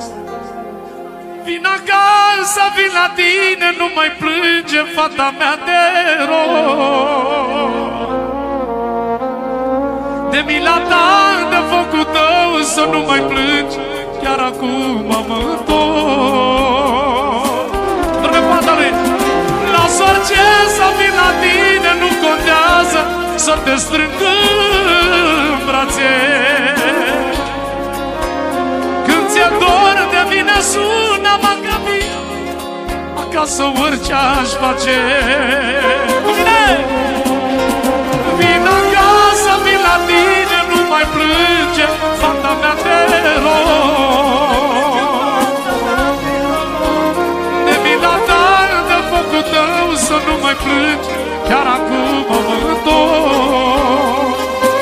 Vin acasă, vin la tine, nu mai plânge fata mea de rog. De mila ta, de focul tău, să nu mai plângi, chiar acum mă întorc. Dorme fata lui. Las orice să vin la tine, nu contează, să te strâng în brațe. Când ți-e dor de mine, sună-mă că vin acasă, orice aș face. Cu mine! Vin acasă, vin la tine, nu mai plânge fata mea de rog. De mila ta, de focul tău, să nu mai plângi, chiar acum mă întorc.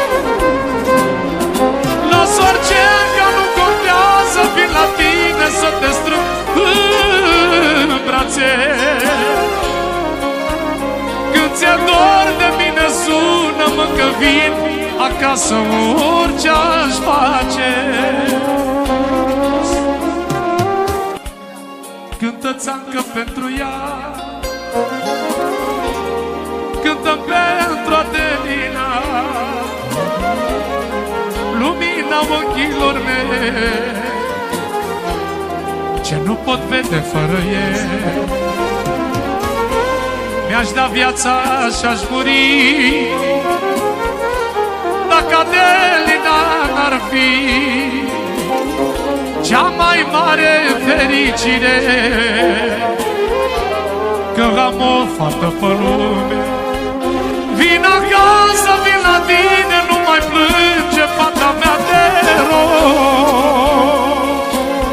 Las orice, că nu contează, vin la tine să te strâng în brațe. Când ți-e dor de mine, sună-mă că vin acasă, orice aș face. Cântă țancă pentru ea, cântă pentru Adelina, lumina ochilor mei, ce nu pot vede fără ei. Mi-aș da viața și-aș muri dacă Adelina n-ar fi cea mai mare fericire, că am o fată pe lume. Vin acasă, vin la tine, nu mai plânge fata mea de rog.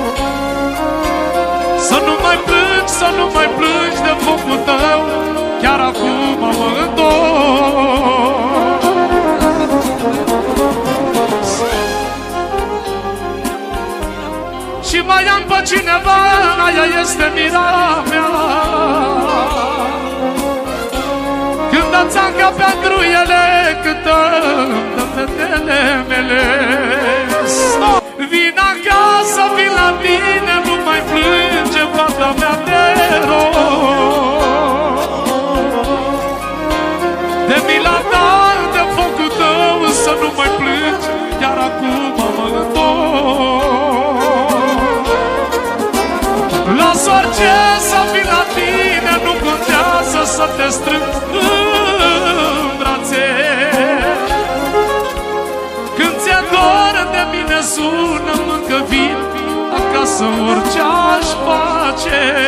Să nu mai plângi, să nu mai plângi de focul tău, chiar acum mă întorc. Și mai am pe cineva, aia este mira mea. Când dă țanca pentru ele, cântăm de fetele mele. Vin acasă, vin la tine, nu mai plânge fata mea de rog. De mila ta, de focul tău, să nu mai plângi, chiar acum mă întorc. Las orice să vin la tine, nu contează, să te strâng în brațe. Când ți-e dor de mine, sună-mă că vin acasă, orice aș face.